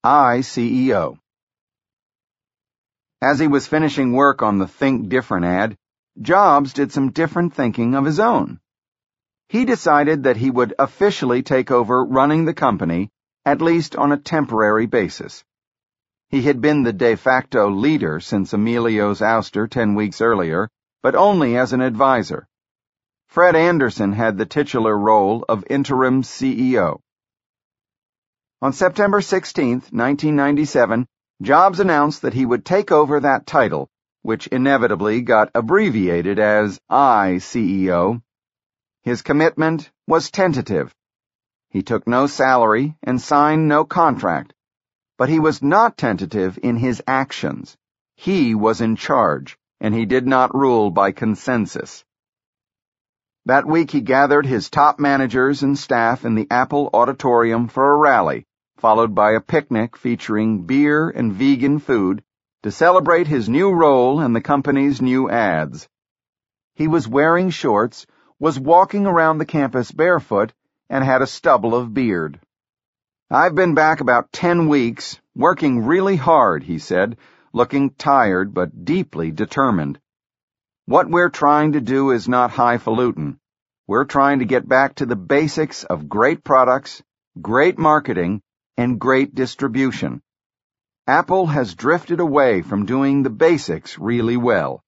CEO. As he was finishing work on the Think Different ad, Jobs did some different thinking of his own. He decided that he would officially take over running the company, at least on a temporary basis. He had been the de facto leader since Emilio's ouster 10 weeks earlier, but only as an advisor. Fred Anderson had the titular role of interim CEO. On September 16, 1997, Jobs announced that he would take over that title, which inevitably got abbreviated as ICEO. His commitment was tentative. He took no salary and signed no contract. But he was not tentative in his actions. He was in charge, and he did not rule by consensus. That week he gathered his top managers and staff in the Apple Auditorium for a rally, followed by a picnic featuring beer and vegan food to celebrate his new role and the company's new ads. He was wearing shorts, was walking around the campus barefoot, and had a stubble of beard. "I've been back about 10 weeks, working really hard," he said, looking tired but deeply determined. "What we're trying to do is not highfalutin. We're trying to get back to the basics of great products, great marketing, and great distribution. Apple has drifted away from doing the basics really well."